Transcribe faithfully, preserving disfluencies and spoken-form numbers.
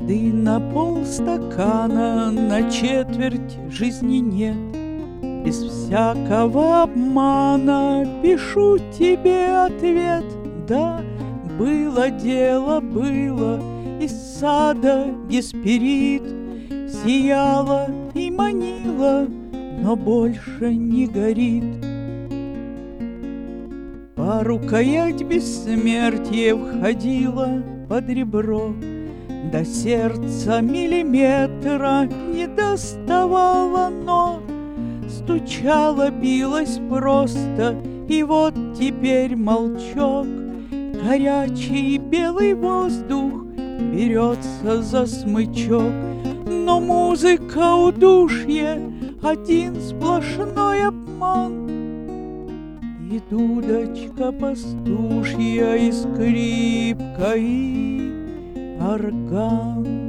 Воды на полстакана, на четверть жизни нет. Без всякого обмана пишу тебе ответ. Да, было дело, было, из сада Гесперид сияла и манила, но больше не горит. По рукоять бессмертия входила под ребро, до сердца миллиметра не доставала, но стучала, билась просто, и вот теперь молчок. Горячий белый воздух берется за смычок, но музыка удушье, один сплошной обман. И дудочка пастушья, и скрипка, и орган.